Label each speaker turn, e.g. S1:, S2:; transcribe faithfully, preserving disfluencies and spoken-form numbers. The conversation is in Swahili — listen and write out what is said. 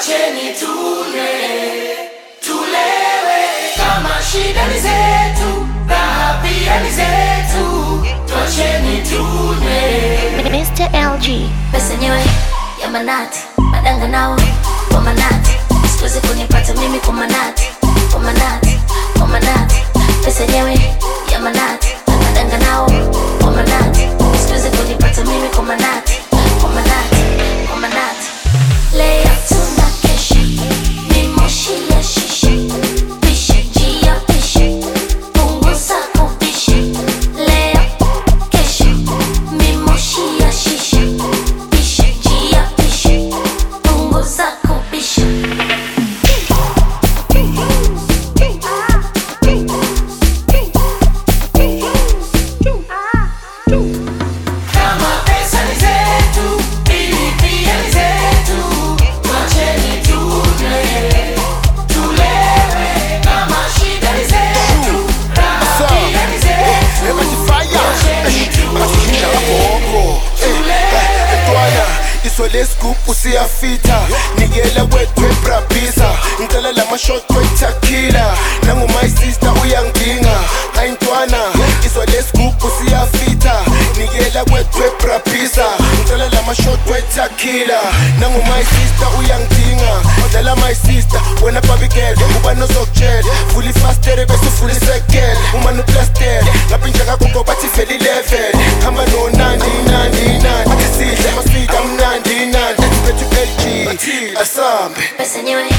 S1: Twacheni tule, tulewe. Kama shida ni zetu, raha pia ni zetu. Twacheni tule.
S2: mister L G.
S3: Pesa nyewe ya manati, madanga nao kwa manati. Sikuwezi kunipata mimi kwa manati, kwa manati, kwa manati. Pesa nyewe ya manati, madanga nao kwa manati. Sikuwezi kunipata mimi kwa manati, kwa manati, kwa manati. Leo tunakesha, ni moshi ya shisha. Pisha njia pisha, punguza kupisha. Leo kesha, ni moshi ya shisha. Pisha njia pisha, punguza kupisha.
S1: Kama pesa ni zetu, ili pia ni zetu. Twacheni tule, tulewe. Kama shida ni zetu, raha pia ni zetu. Twacheni
S4: Twana iswele scoop usiyafita nigela wetwe brabisa ngicela la mashot wetakila nangu my sister uyangidinga ayintwana iswele scoop usiyafita nigela wetwe brabisa ngicela la mashot wetakila nangu my sister uyangidinga dala my sister wena baby girl uba nozokutshela fully faster bese fully second uma no plaster ngaphinja kakho bathi veli level hamba no nandi nandi nandi sidle masida mnandi nandi bethu L G asambe
S3: Pesa nyewe